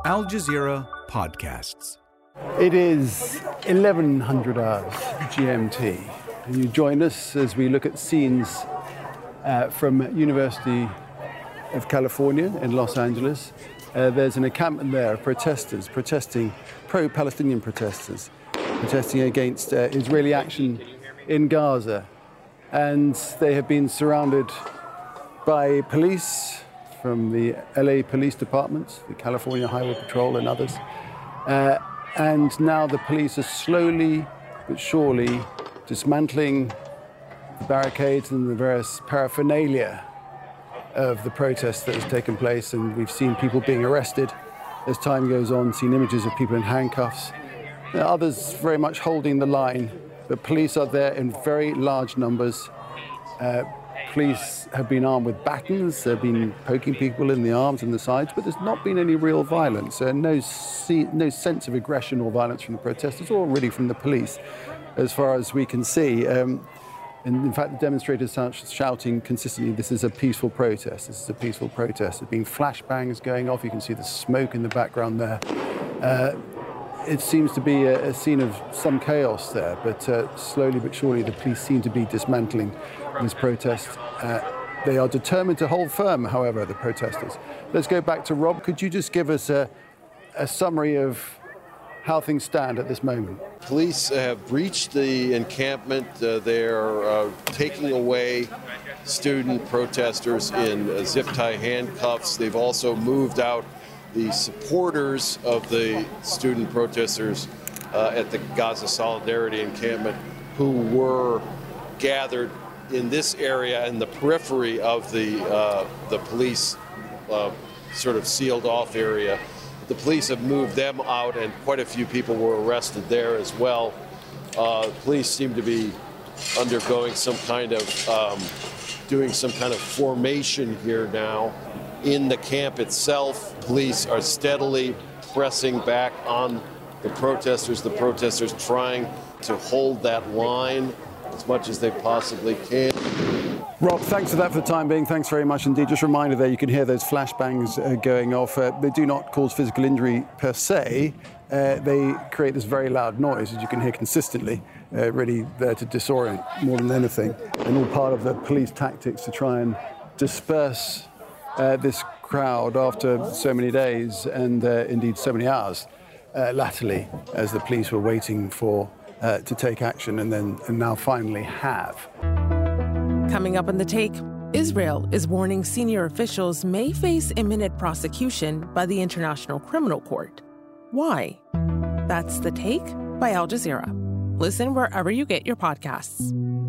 Al Jazeera Podcasts. It is 1100 hours GMT, and you join us as we look at scenes from University of California in Los Angeles. There's an encampment there of protesters, pro-Palestinian protesters, protesting against Israeli action in Gaza. And they have been surrounded by police from the LA Police Department, the California Highway Patrol and others. And now the police are slowly but surely dismantling the barricades and the various paraphernalia of the protest that has taken place. And we've seen people being arrested as time goes on, seen images of people in handcuffs. Others very much holding the line, but police are there in very large numbers. Police have been armed with batons, they've been poking people in the arms and the sides, but there's not been any real violence, no sense of aggression or violence from the protesters or really from the police, as far as we can see. And in fact, the demonstrators are shouting consistently, this is a peaceful protest, this is a peaceful protest. There's been flashbangs going off, you can see the smoke in the background there. It seems to be a scene of some chaos there, but slowly but surely the police seem to be dismantling this protest. They are determined to hold firm, however, the protesters. Let's go back to Rob. Could you just give us a summary of how things stand at this moment? Police have breached the encampment. They're taking away student protesters in zip-tie handcuffs. They've also moved out the supporters of the student protesters at the Gaza Solidarity encampment who were gathered in this area in the periphery of the police sort of sealed off area. The police have moved them out, and quite a few people were arrested there as well. Police seem to be undergoing some kind of doing some kind of formation here now. In the camp itself, police are steadily pressing back on the protesters trying to hold that line as much as they possibly can. Rob, thanks for that for the time being. Thanks very much indeed. Just a reminder there, you can hear those flashbangs going off. They do not cause physical injury per se. They create this very loud noise, as you can hear consistently, really there to disorient more than anything. And all part of the police tactics to try and disperse this crowd after so many days and indeed so many hours latterly, as the police were waiting for to take action and now finally have. Coming up on The Take, Israel is warning senior officials may face imminent prosecution by the International Criminal Court. Why? That's The Take by Al Jazeera. Listen wherever you get your podcasts.